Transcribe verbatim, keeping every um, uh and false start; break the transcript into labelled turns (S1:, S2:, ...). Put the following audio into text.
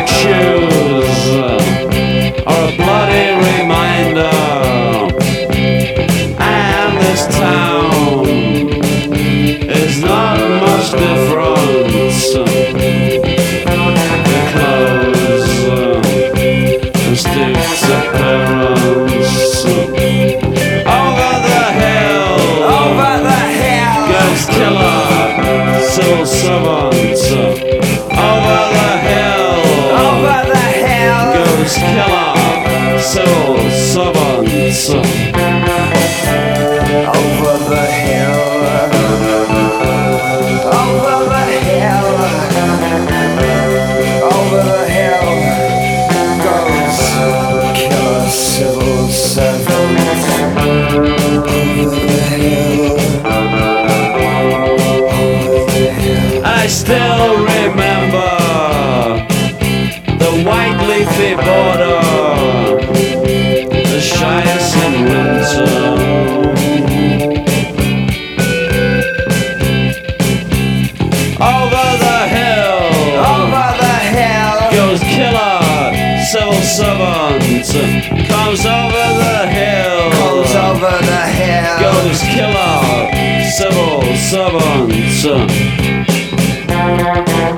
S1: black shoes are a bloody reminder, and this town is not much difference. The clothes and sticks appearance. Over the hill,
S2: Over the hill
S1: goes killer, civil servants. Over the hill,
S2: Over the hill
S1: goes killer, civil servants.
S2: Over the hill Over the hill Over the hill goes killer civil servant. Over the hill Over the hill
S1: I still remember the white leafy border, the shyest in winter. Over the hill,
S2: Over the hill
S1: goes killer, civil servant. Comes over the hill,
S2: goes over the hill
S1: goes killer, civil servant.